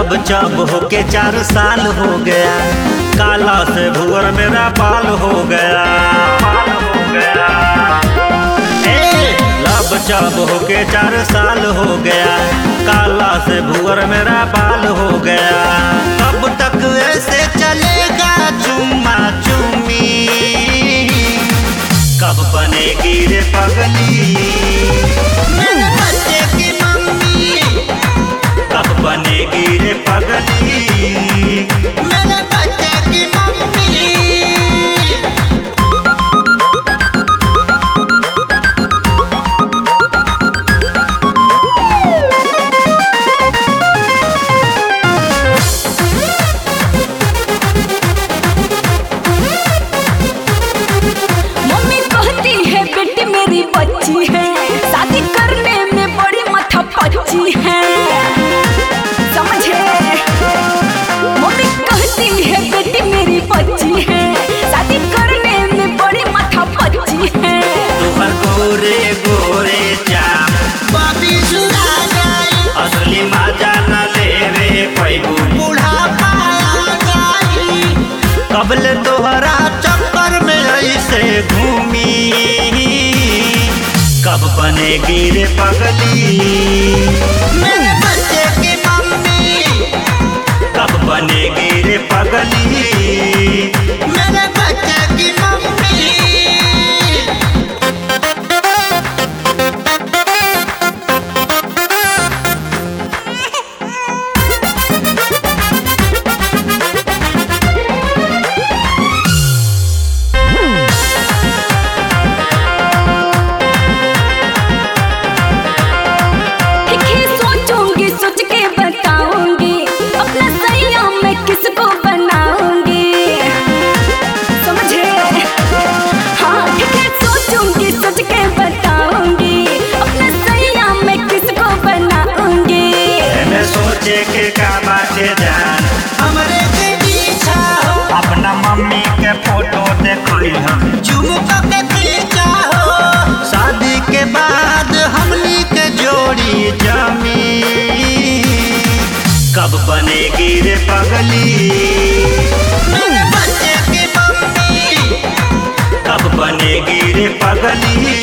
लब चब होके 4 साल हो गया, काला से भूअर मेरा बाल हो गया। लब चब होके 4 साल हो गया, काला से भूअर मेरा बाल हो गया। कब तक ऐसे चलेगा चुम्मा चुम्मी, कब बनेगी रे पगली मेरे बच्चे की मम्मी, कब बनेगी रे पगली मेरे बच्चे की मम्मी। मम्मी कहती है बेटी मेरी बच्ची है, शादी करने में बड़ी माथा पच्ची है, समझे। मम्मी कहती है बेटी मेरी बच्ची है, शादी करने में बड़ी माथा पच्ची है। तुहर गोरे गोरे चाम बाबी सुना जाई, असली मजा न लेवे पैगु बुढ़ापा जाई। कबले तोहरा चक्कर में ऐसे घूमी, कब बनेगी रे पगली मेरे बच्चे की मम्मी, कब बनेगी रे पगली मेरे बच्चे की मम्मी। सोचूंगी सोच के बताऊंगी, अपना सैया मैं किसको बनाऊंगी, समझे। हाँ ठीक है, सोचूंगी सोच के बताऊंगी, अपना सैया मैं किसको बनाऊंगी। मैं सोचे के का बाटे जान हमरे के पीछा हो, अपना मम्मी के फोटो देखली हम झुमका के खींचा हो। शादी के बाद हमनी के जोड़ी जमी, कब बनेगी रे पगली मेरे बच्चे की मम्मी, कब बनेगी रे पगली